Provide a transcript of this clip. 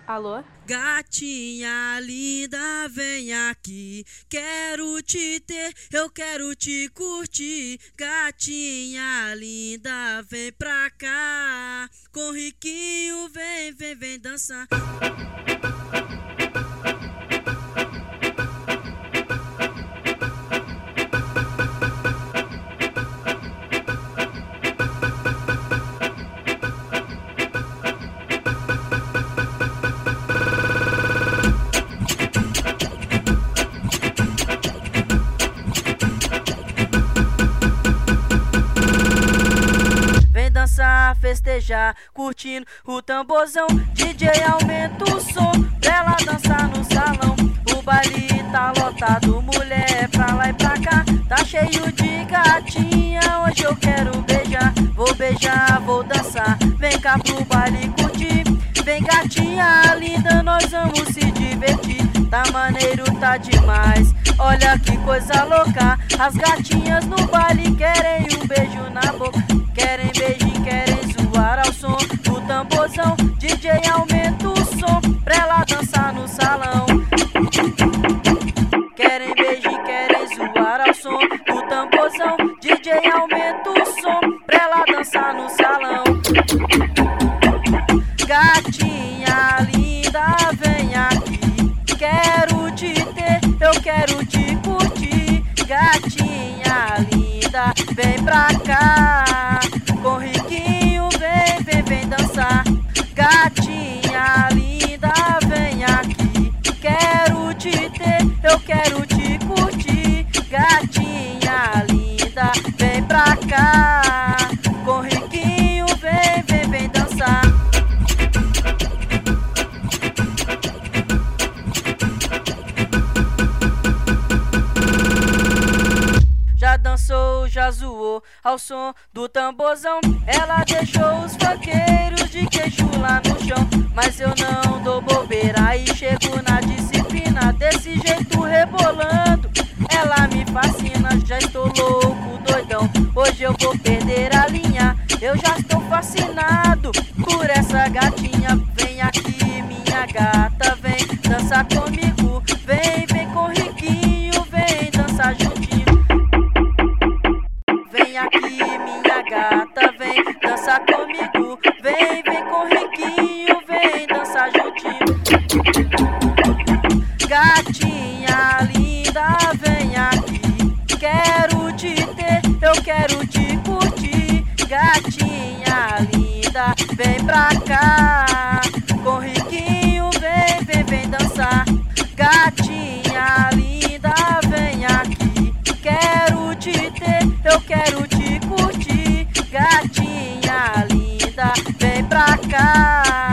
Alô? Gatinha linda, vem aqui, quero te ter, eu quero te curtir. Gatinha linda, vem pra cá, com Riquinho, vem dançar. Dançar, festejar, curtindo o tamborzão. DJ aumenta o som pra ela dançar no salão. O baile tá lotado, mulher pra lá e pra cá. Tá cheio de gatinha, hoje eu quero beijar, vou dançar. Vem cá pro baile curtir, vem gatinha linda, nós vamos se divertir. Tá maneiro, tá demais, olha que coisa louca. As gatinhas no baile querem um beijo na boca. Querem beijo, querem zoar ao som do tamborzão. DJ aumenta o som pra ela dançar no salão. Querem beijo, querem zoar ao som do tamborzão. DJ aumenta o som pra ela dançar no salão. Gatinha linda, vem aqui, quero te ter, eu quero te curtir. Gatinha linda, vem pra cá, com Riquinho, vem dançar. Gatinha linda, vem aqui, quero te ter, eu quero te curtir. Gatinha linda, vem pra cá, com Riquinho, vem dançar. Já dançou, já zoou ao som do tamborzão. Ela deixou os funkeiros de queixo lá no chão. Mas eu não dou bobeira e chego na disciplina. Desse jeito rebolando, ela me fascina. Já estou louco, doidão, hoje eu vou perder a linha. Eu já estou fascinado por essa gatinha. Vem aqui minha gata, vem dançar comigo. Vem com Riquinho, vem dançar juntinho. Vem aqui minha gata, vem dançar comigo. Vem com Riquinho, vem dançar juntinho. Gatinha linda, vem aqui, quero te ter, eu quero te curtir. Gatinha linda, vem pra cá, com Riquinho, vem dançar. Gatinha linda, vem aqui, quero te ter, eu quero te curtir. Gatinha linda, vem pra cá.